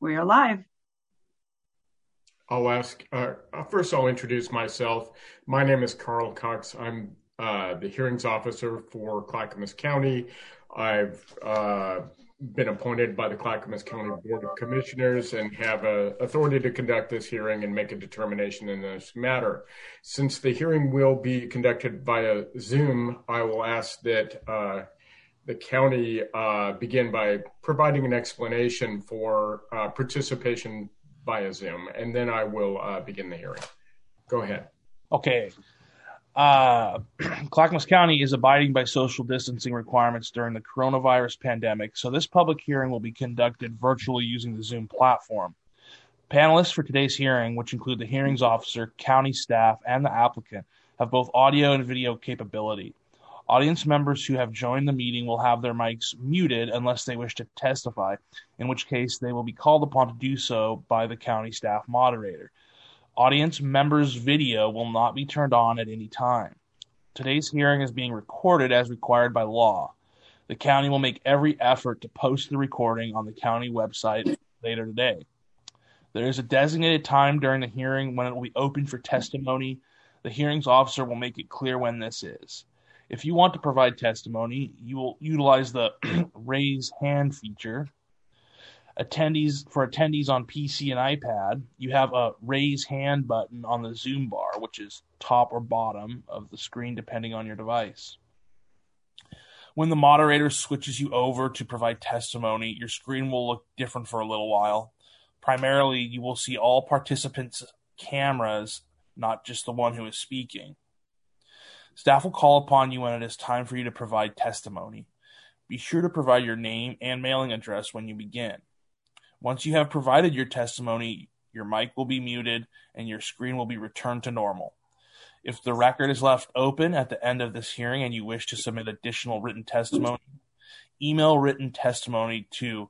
We are live. First I'll introduce myself. My name is Carl Cox. I'm the hearings officer for Clackamas County. I've been appointed by the Clackamas County Board of Commissioners and have authority to conduct this hearing and make a determination in this matter. Since the hearing will be conducted via Zoom, I will ask that the county begin by providing an explanation for participation via Zoom, and then I will begin the hearing. Go ahead. Okay. Clackamas County is abiding by social distancing requirements during the coronavirus pandemic, so this public hearing will be conducted virtually using the Zoom platform. Panelists for today's hearing, which include the hearings officer, county staff, and the applicant, have both audio and video capability. Audience members who have joined the meeting will have their mics muted unless they wish to testify, in which case they will be called upon to do so by the county staff moderator. Audience members' video will not be turned on at any time. Today's hearing is being recorded as required by law. The county will make every effort to post the recording on the county website later today. There is a designated time during the hearing when it will be open for testimony. The hearings officer will make it clear when this is. If you want to provide testimony, you will utilize the raise hand feature. For attendees on PC and iPad, you have a raise hand button on the Zoom bar, which is top or bottom of the screen depending on your device. When the moderator switches you over to provide testimony, your screen will look different for a little while. Primarily, you will see all participants' cameras, not just the one who is speaking. Staff will call upon you when it is time for you to provide testimony. Be sure to provide your name and mailing address when you begin. Once you have provided your testimony, your mic will be muted and your screen will be returned to normal. If the record is left open at the end of this hearing and you wish to submit additional written testimony, email written testimony to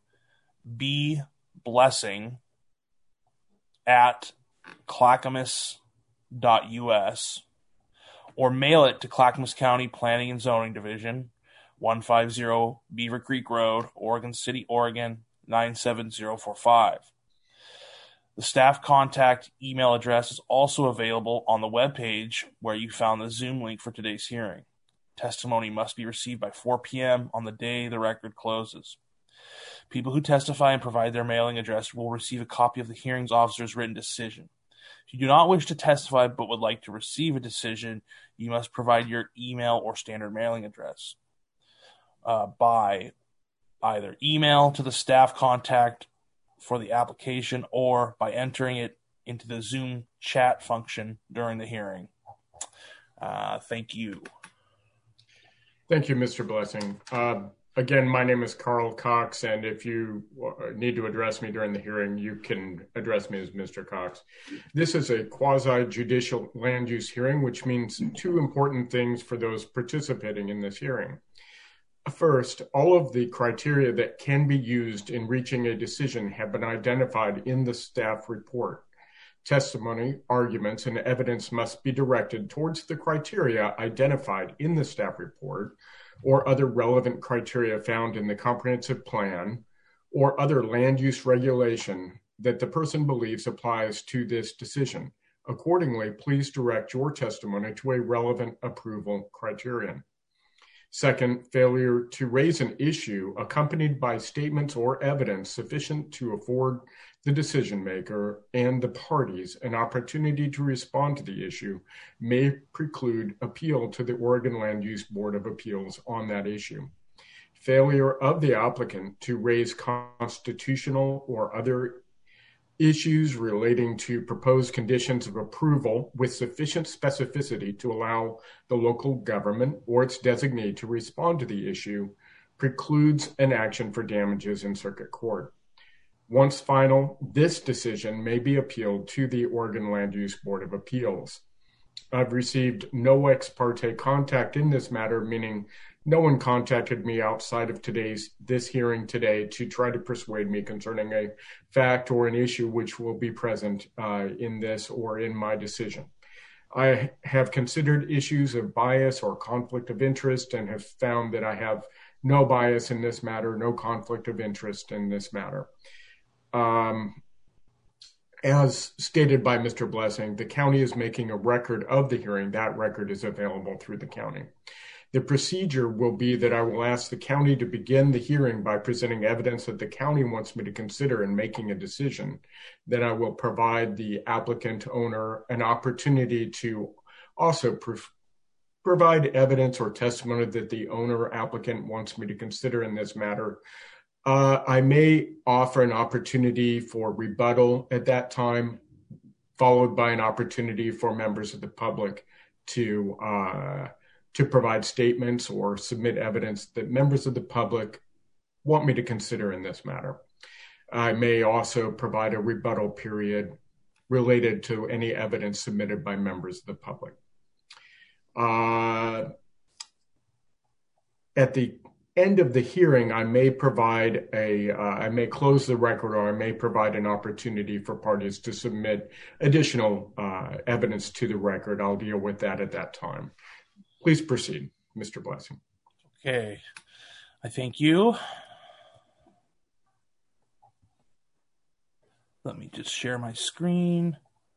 bblessing@clackamas.us or mail it to Clackamas County Planning and Zoning Division, 150 Beaver Creek Road, Oregon City, Oregon, 97045. The staff contact email address is also available on the webpage where you found the Zoom link for today's hearing. Testimony must be received by 4 p.m. on the day the record closes. People who testify and provide their mailing address will receive a copy of the hearings officer's written decision. If you do not wish to testify but would like to receive a decision, you must provide your email or standard mailing address by either email to the staff contact for the application or by entering it into the Zoom chat function during the hearing. Thank you. Thank you, Mr. Blessing. Again, my name is Carl Cox, and if you need to address me during the hearing, you can address me as Mr. Cox. This is a quasi-judicial land use hearing, which means two important things for those participating in this hearing. First, all of the criteria that can be used in reaching a decision have been identified in the staff report. Testimony, arguments, and evidence must be directed towards the criteria identified in the staff report or other relevant criteria found in the comprehensive plan or other land use regulation that the person believes applies to this decision. Accordingly, please direct your testimony to a relevant approval criterion. Second, failure to raise an issue accompanied by statements or evidence sufficient to afford the decision maker and the parties an opportunity to respond to the issue may preclude appeal to the Oregon Land Use Board of Appeals on that issue. Failure of the applicant to raise constitutional or other issues relating to proposed conditions of approval with sufficient specificity to allow the local government or its designee to respond to the issue precludes an action for damages in circuit court. Once final, this decision may be appealed to the Oregon Land Use Board of Appeals. I've received no ex parte contact in this matter, meaning no one contacted me outside of this hearing today to try to persuade me concerning a fact or an issue which will be present in this or in my decision. I have considered issues of bias or conflict of interest and have found that I have no bias in this matter, no conflict of interest in this matter. as stated by Mr. Blessing, the county is making a record of the hearing. That record is available through the county. The procedure will be that I will ask the county to begin the hearing by presenting evidence that the county wants me to consider in making a decision. Then I will provide the applicant owner an opportunity to also provide evidence or testimony that the owner applicant wants me to consider in this matter. I may offer an opportunity for rebuttal at that time, followed by an opportunity for members of the public to provide statements or submit evidence that members of the public want me to consider in this matter. I may also provide a rebuttal period related to any evidence submitted by members of the public. At the end of the hearing, I may I may close the record, or I may provide an opportunity for parties to submit additional evidence to the record. I'll deal with that at that time. Please proceed, Mr. Blessing. Okay, I thank you. Let me just share my screen.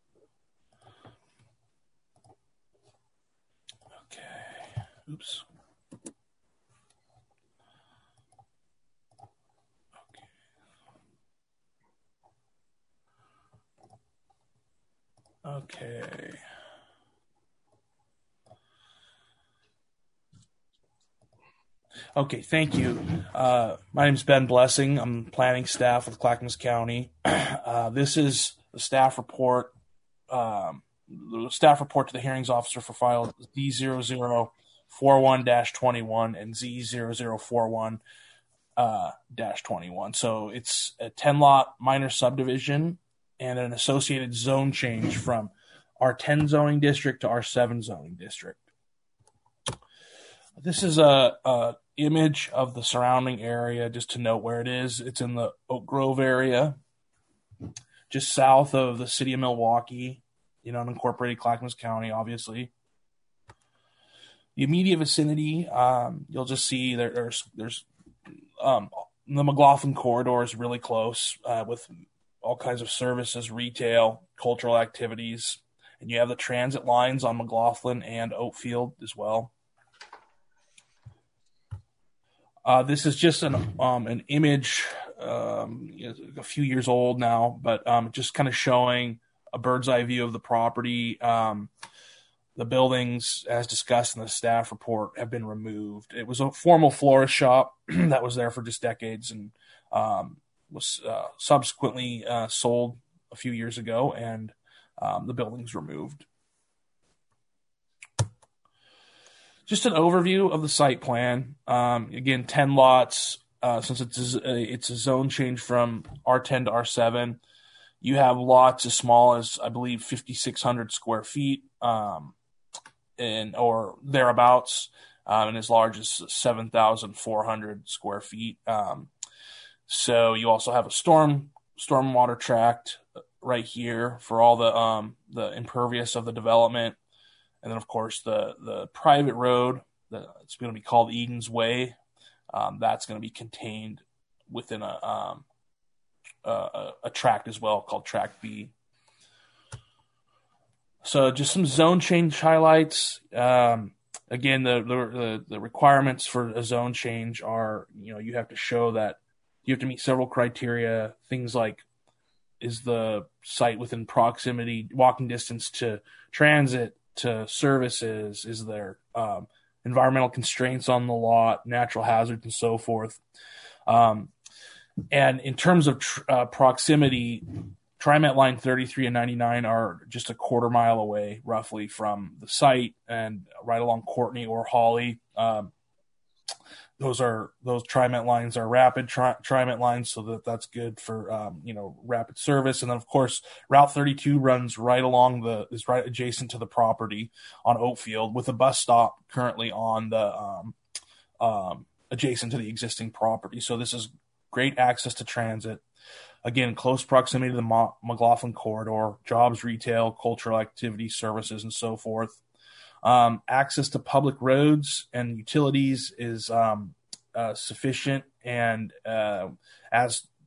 Okay, oops. Okay. Okay, thank you. My name is Ben Blessing. I'm planning staff with Clackamas County. This is the staff report. The staff report to the hearings officer for file Z0041-21 and Z0041-21. So it's a 10-lot minor subdivision and an associated zone change from R10 zoning district to R7 zoning district. This is a image of the surrounding area, just to note where it is. It's in the Oak Grove area, just south of the city of Milwaukee, unincorporated Clackamas County, obviously. The immediate vicinity, you'll just see there's the McLaughlin corridor is really close with all kinds of services, retail, cultural activities, and you have the transit lines on McLaughlin and Oatfield as well. This is just an image, a few years old now, but just kind of showing a bird's eye view of the property. The buildings, as discussed in the staff report, have been removed. It was a formal florist shop that was there for just decades and was subsequently sold a few years ago, and the buildings removed. Just an overview of the site plan. Again, 10 lots. Since it's a zone change from R10 to R7, you have lots as small as, I believe, 5,600 square feet, or thereabouts, and as large as 7,400 square feet. So you also have a stormwater tract right here for all the impervious of the development. And then, of course, the private road that's going to be called Eden's Way, that's going to be contained within a tract as well called Tract B. So just some zone change highlights. Again, the requirements for a zone change are, you have to show that you have to meet several criteria. Things like, is the site within proximity, walking distance to transit, to services? Is there environmental constraints on the lot, natural hazards, and so forth? And in terms of proximity, TriMet line 33 and 99 are just a quarter mile away, roughly, from the site, and right along Courtney or Hawley. Those TriMet lines are rapid TriMet lines, so that's good for rapid service. And then, of course, Route 32 runs is right adjacent to the property on Oatfield, with a bus stop currently on the adjacent to the existing property. So this is great access to transit. Again, close proximity to the McLaughlin corridor, jobs, retail, cultural activity, services, and so forth. Access to public roads and utilities is sufficient, and as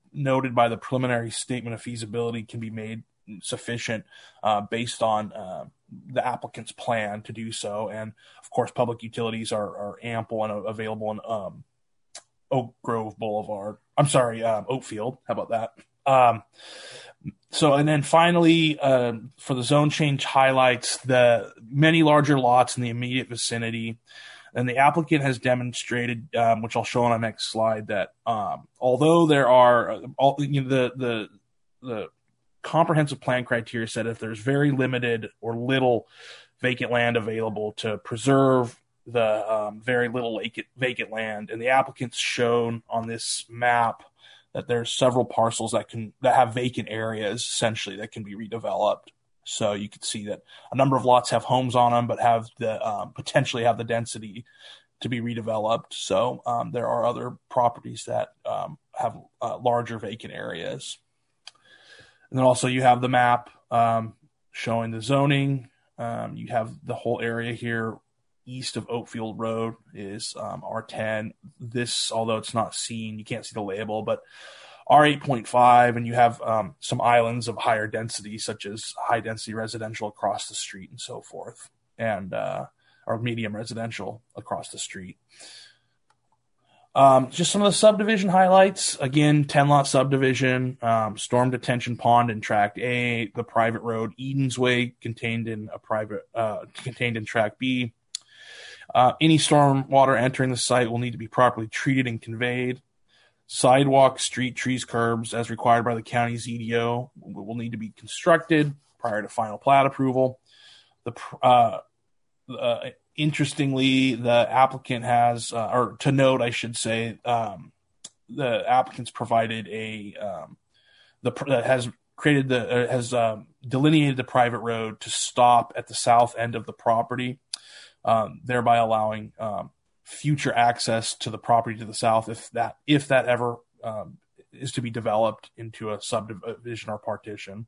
noted by the preliminary statement of feasibility can be made sufficient based on the applicant's plan to do so. And of course, public utilities are ample and available in Oak Grove Boulevard. I'm sorry, Oakfield. How about that? And then finally, for the zone change highlights, the many larger lots in the immediate vicinity. And the applicant has demonstrated, which I'll show on our next slide, that although there are the comprehensive plan criteria said if there's very limited or little vacant land available to preserve the very little vacant land, and the applicant's shown on this map that there's several parcels that have vacant areas essentially that can be redeveloped. So you can see that a number of lots have homes on them, but have the potentially have the density to be redeveloped. So there are other properties that have larger vacant areas. And then also you have the map showing the zoning. You have the whole area here east of Oakfield Road is R10. This, although it's not seen, you can't see the label, but R8.5, and you have some islands of higher density, such as high density residential across the street and so forth, and or medium residential across the street. Just some of the subdivision highlights. Again, 10-lot subdivision, storm detention pond in Tract A, the private road Eden's Way contained in Tract B. Any storm water entering the site will need to be properly treated and conveyed. Sidewalks, street trees, curbs, as required by the county's EDO, will need to be constructed prior to final plat approval. Interestingly, the applicant has, or to note, I should say, the applicant's provided has delineated the private road to stop at the south end of the property, thereby allowing future access to the property to the south if that ever is to be developed into a subdivision or partition.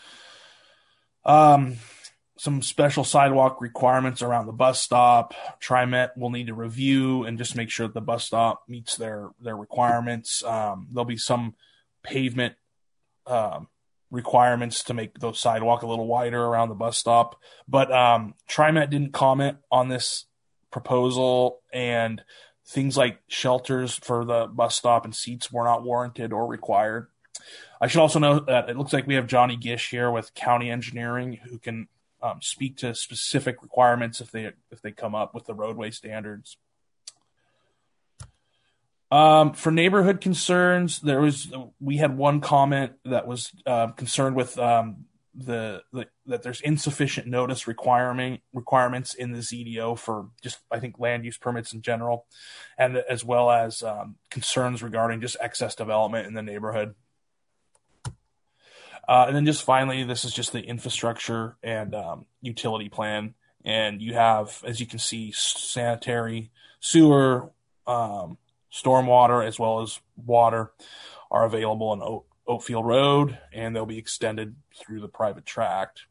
Some special sidewalk requirements around the bus stop. TriMet will need to review and just make sure that the bus stop meets their requirements. There'll be some pavement requirements to make the sidewalk a little wider around the bus stop. But TriMet didn't comment on this proposal, and things like shelters for the bus stop and seats were not warranted or required. I should also note that it looks like we have Johnny Gish here with County Engineering, who can speak to specific requirements if they come up with the roadway standards. For neighborhood concerns, we had one comment that was concerned with that there's insufficient notice requirements in the ZDO for just, I think, land use permits in general, and as well as concerns regarding just excess development in the neighborhood. And then just finally, this is just the infrastructure and utility plan. And you have, as you can see, sanitary, sewer, stormwater, as well as water are available on Oakfield Road, and they'll be extended through the private tract.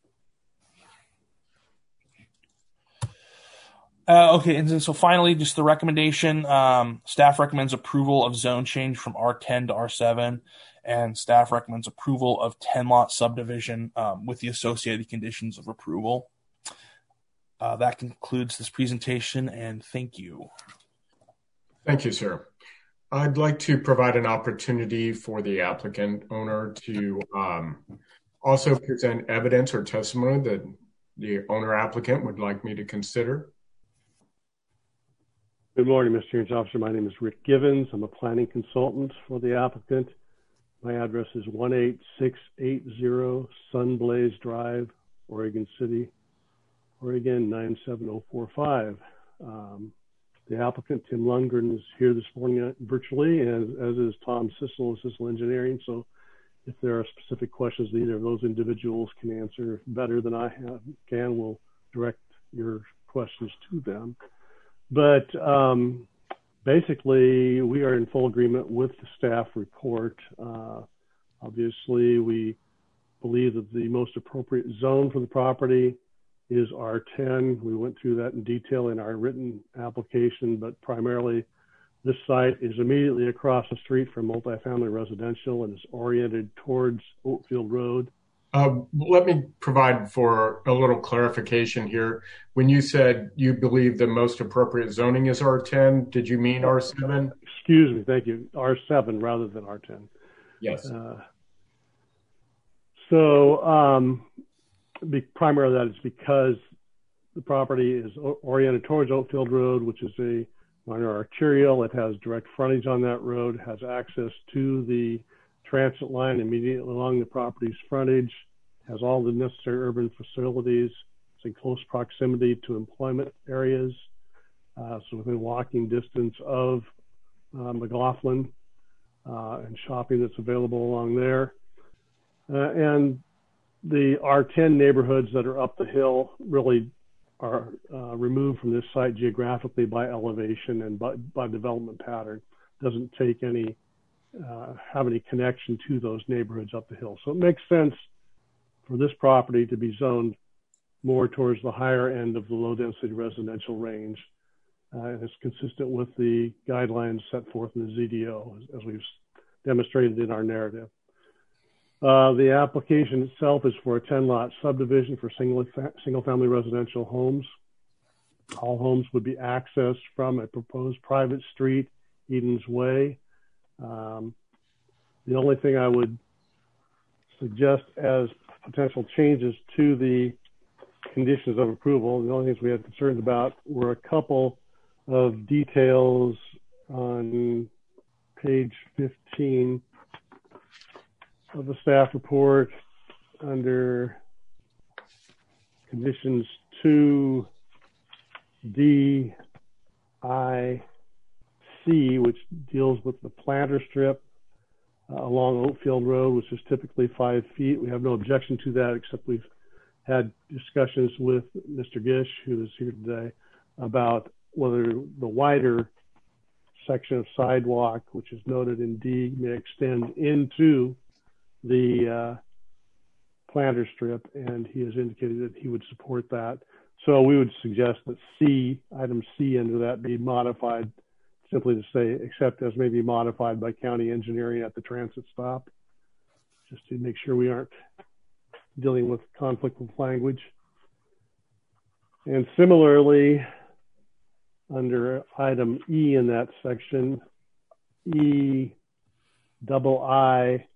Okay, and then so finally, just the recommendation. Staff recommends approval of zone change from R10 to R7, and staff recommends approval of 10-lot subdivision with the associated conditions of approval. That concludes this presentation, and thank you. Thank you, sir. I'd like to provide an opportunity for the applicant owner to also present evidence or testimony that the owner applicant would like me to consider. Good morning, Mr. Hearings Officer. My name is Rick Givens. I'm a planning consultant for the applicant. My address is 18680 Sunblaze Drive, Oregon City, Oregon 97045. The applicant, Tim Lundgren, is here this morning virtually, as is Tom Sissel of Sissel Engineering. So if there are specific questions that either of those individuals can answer better than I can, we'll direct your questions to them. But basically, we are in full agreement with the staff report. Obviously, we believe that the most appropriate zone for the property is R10. We went through that in detail in our written application, but primarily This site is immediately across the street from multifamily residential and is oriented towards Oatfield Road. Let me provide for a little clarification here. When you said you believe the most appropriate zoning is R10, did you mean R7? Excuse me, thank you. R7 rather than R10. Yes. Primarily that is because the property is oriented towards Oatfield Road, which is a minor arterial. It has direct frontage on that road, has access to the transit line immediately along the property's frontage, has all the necessary urban facilities. It's in close proximity to employment areas, so within walking distance of McLaughlin and shopping that's available along there. And the R10 neighborhoods that are up the hill really are removed from this site geographically by elevation and by development pattern. Doesn't take any have any connection to those neighborhoods up the hill. So it makes sense for this property to be zoned more towards the higher end of the low density residential range. And it's consistent with the guidelines set forth in the ZDO as we've demonstrated in our narrative. The application itself is for a 10-lot subdivision for single-family residential homes. All homes would be accessed from a proposed private street, Eden's Way. The only thing I would suggest as potential changes to the conditions of approval, the only things we had concerns about were a couple of details on page 15 of the staff report under conditions 2D, I, C, which deals with the planter strip along Oatfield Road, which is typically 5 feet. We have no objection to that, except we've had discussions with Mr. Gish, who is here today, about whether the wider section of sidewalk, which is noted in D, may extend into the planter strip, and he has indicated that he would support that. So we would suggest that C, item C under that, be modified simply to say, except as may be modified by county engineering at the transit stop, just to make sure we aren't dealing with conflict with language. And similarly, under item E in that section, E double I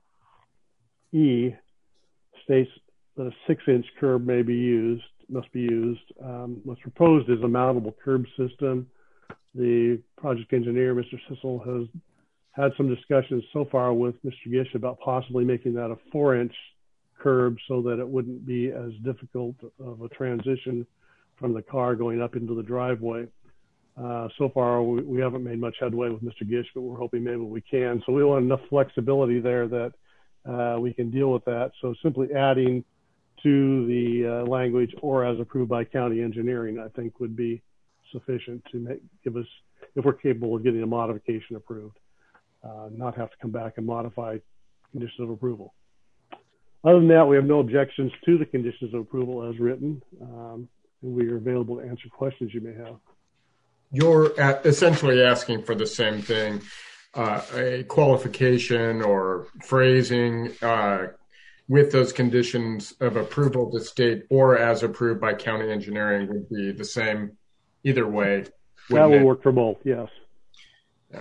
E states that a 6-inch curb must be used. What's proposed is a mountable curb system. The project engineer, Mr. Sissel, has had some discussions so far with Mr. Gish about possibly making that a 4-inch curb so that it wouldn't be as difficult of a transition from the car going up into the driveway. So far, we haven't made much headway with Mr. Gish, but we're hoping maybe we can. So we want enough flexibility there that we can deal with that. So simply adding to the language or as approved by county engineering, I think would be sufficient to give us, if we're capable of getting a modification approved, not have to come back and modify conditions of approval. Other than that, we have no objections to the conditions of approval as written, and we are available to answer questions you may have. You're essentially asking for the same thing, a qualification or phrasing with those conditions of approval to state or as approved by county engineering would be the same either way. That will work for both, yes. All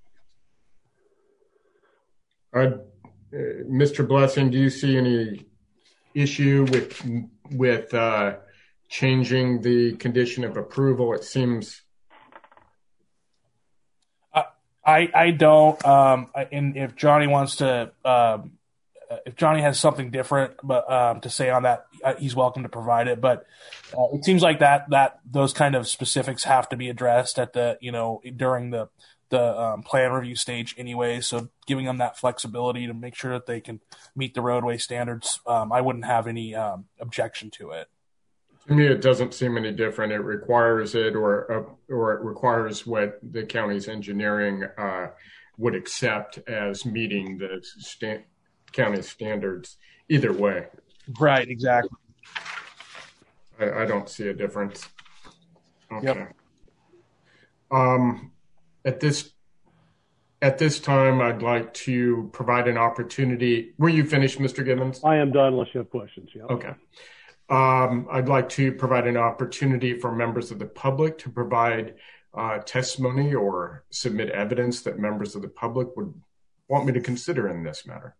right. Mr. Blessing, do you see any issue with changing the condition of approval? It seems. I don't. And if Johnny wants to, if Johnny has something different, but to say on that, he's welcome to provide it. But it seems like that those kind of specifics have to be addressed at the during the plan review stage anyway. So giving them that flexibility to make sure that they can meet the roadway standards, I wouldn't have any objection to it. To me, it doesn't seem any different. It requires it, or it requires what the county's engineering would accept as meeting the county standards. Either way, right? Exactly. I don't see a difference. Okay. Yep. At this time, I'd like to provide an opportunity. Were you finished, Mr. Gibbons? I am done unless you have questions. Yeah. Okay. I'd like to provide an opportunity for members of the public to provide testimony or submit evidence that members of the public would want me to consider in this matter.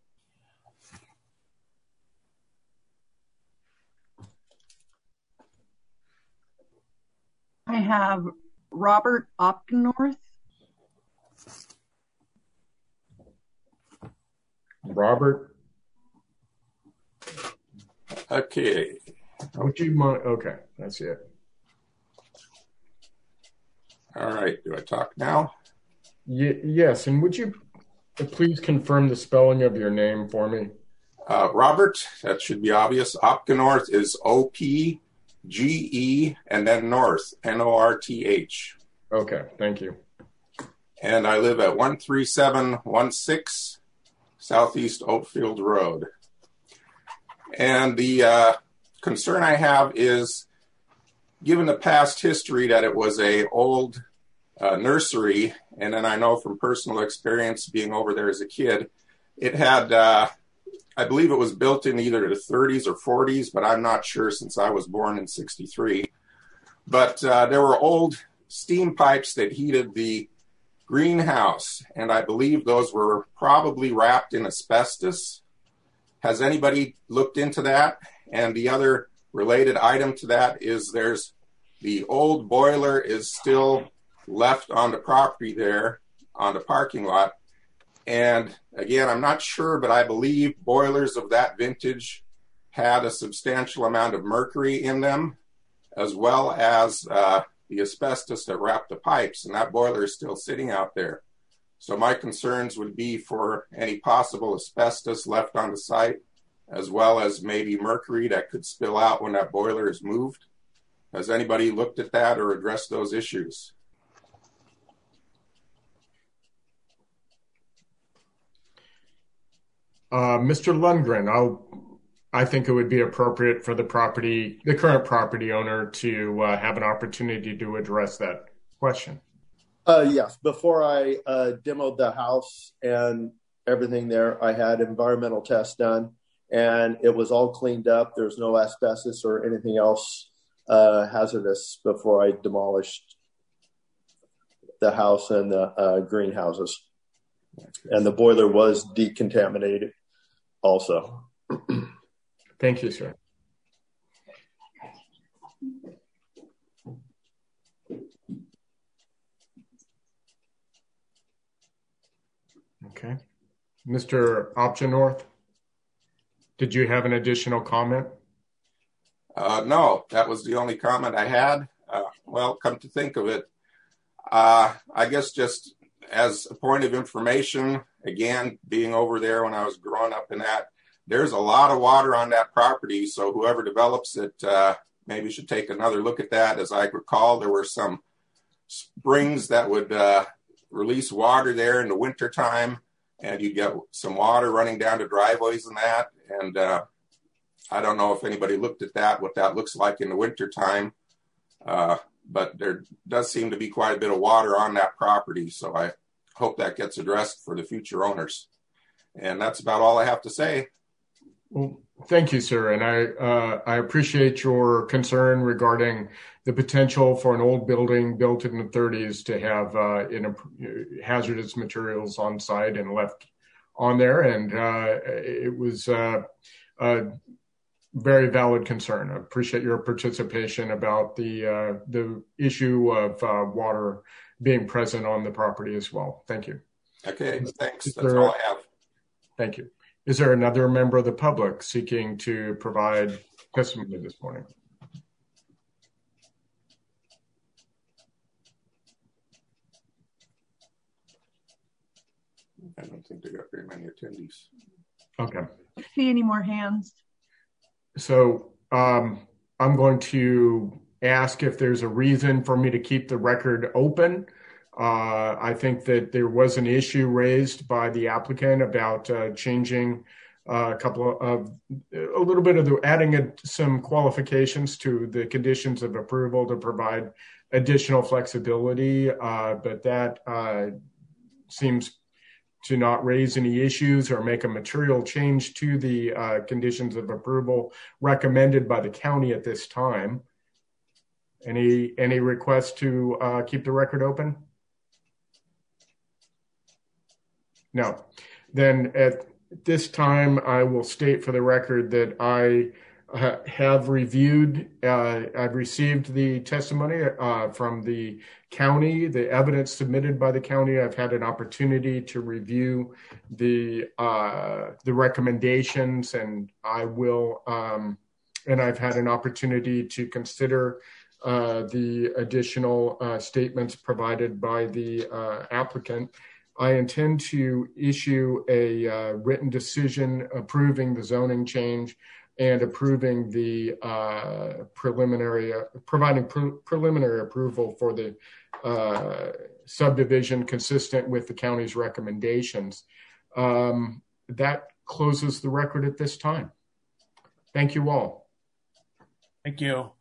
I have Robert Opgenorth. Robert? Okay. Would you mind? Okay, that's it. All right. Do I talk now? Yes, and would you please confirm the spelling of your name for me? Robert, that should be obvious. Opgenorth is O-P-G-E and then North, N-O-R-T-H. Okay, thank you. And I live at 13716 Southeast Oatfield Road. And the concern I have is, given the past history that it was a old nursery, and then I know from personal experience being over there as a kid, it had, I believe it was built in either the 30s or 40s, but I'm not sure since I was born in 63. But there were old steam pipes that heated the greenhouse, and I believe those were probably wrapped in asbestos. Has anybody looked into that? And the other related item to that is there's the old boiler is still left on the property there on the parking lot. And again, I'm not sure, but I believe boilers of that vintage had a substantial amount of mercury in them, as well as the asbestos that wrapped the pipes, and that boiler is still sitting out there. So my concerns would be for any possible asbestos left on the site, as well as maybe mercury that could spill out when that boiler is moved. Has anybody looked at that or addressed those issues? Mr. Lundgren, I think it would be appropriate for the current property owner to have an opportunity to address that question. Yes, before I demoed the house and everything there, I had environmental tests done, and it was all cleaned up. There's no asbestos or anything else hazardous before I demolished the house and the greenhouses. And the boiler was decontaminated also. Thank you, sir. Okay. Mr. Opgenorth, did you have an additional comment? No, that was the only comment I had. Well, come to think of it, I guess just as a point of information, again, being over there when I was growing up in that, there's a lot of water on that property. So whoever develops it maybe should take another look at that. As I recall, there were some springs that would release water there in the wintertime, and you get some water running down to driveways and that. And I don't know if anybody looked at that, what that looks like in the wintertime. But there does seem to be quite a bit of water on that property. So I hope that gets addressed for the future owners. And that's about all I have to say. Well, thank you, sir. And I appreciate your concern regarding the potential for an old building built in the 30s to have hazardous materials on site and left on there. And it was a very valid concern. I appreciate your participation about the issue of water being present on the property as well. Thank you. Okay, thanks. That's all I have. Thank you. Is there another member of the public seeking to provide testimony this morning? I don't think they got very many attendees. Okay. I don't see any more hands. So I'm going to ask if there's a reason for me to keep the record open. I think that there was an issue raised by the applicant about changing a little bit of adding some qualifications to the conditions of approval to provide additional flexibility, but that seems to not raise any issues or make a material change to the conditions of approval recommended by the county at this time. Any requests to keep the record open? No. Then at this time, I will state for the record that I have reviewed, I've received the testimony from the county, the evidence submitted by the county. I've had an opportunity to review the recommendations, and and I've had an opportunity to consider the additional statements provided by the applicant. I intend to issue a written decision approving the zoning change and approving the providing preliminary approval for the subdivision consistent with the county's recommendations. That closes the record at this time. Thank you all. Thank you.